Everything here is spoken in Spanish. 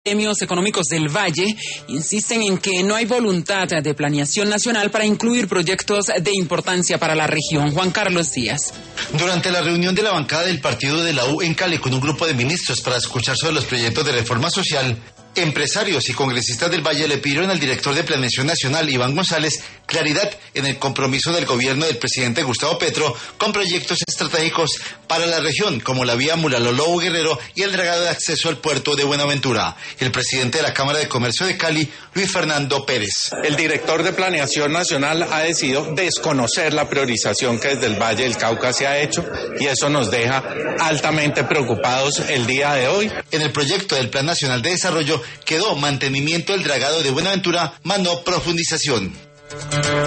Gremios económicos del Valle insisten en que no hay voluntad de planeación nacional para incluir proyectos de importancia para la región. Juan Carlos Díaz. Durante la reunión de la bancada del partido de la U en Cali con un grupo de ministros para escuchar sobre los proyectos de reforma social, empresarios y congresistas del Valle le pidieron al director de Planeación Nacional, Iván González, claridad en el compromiso del gobierno del presidente Gustavo Petro con proyectos estratégicos para la región, como la vía Mulaló Guerrero y el dragado de acceso al puerto de Buenaventura. El presidente de la Cámara de Comercio de Cali, Luis Fernando Pérez. El director de Planeación Nacional ha decidido desconocer la priorización que desde el Valle del Cauca se ha hecho y eso nos deja altamente preocupados el día de hoy. En el proyecto del Plan Nacional de Desarrollo quedó mantenimiento del dragado de Buenaventura, más no profundización.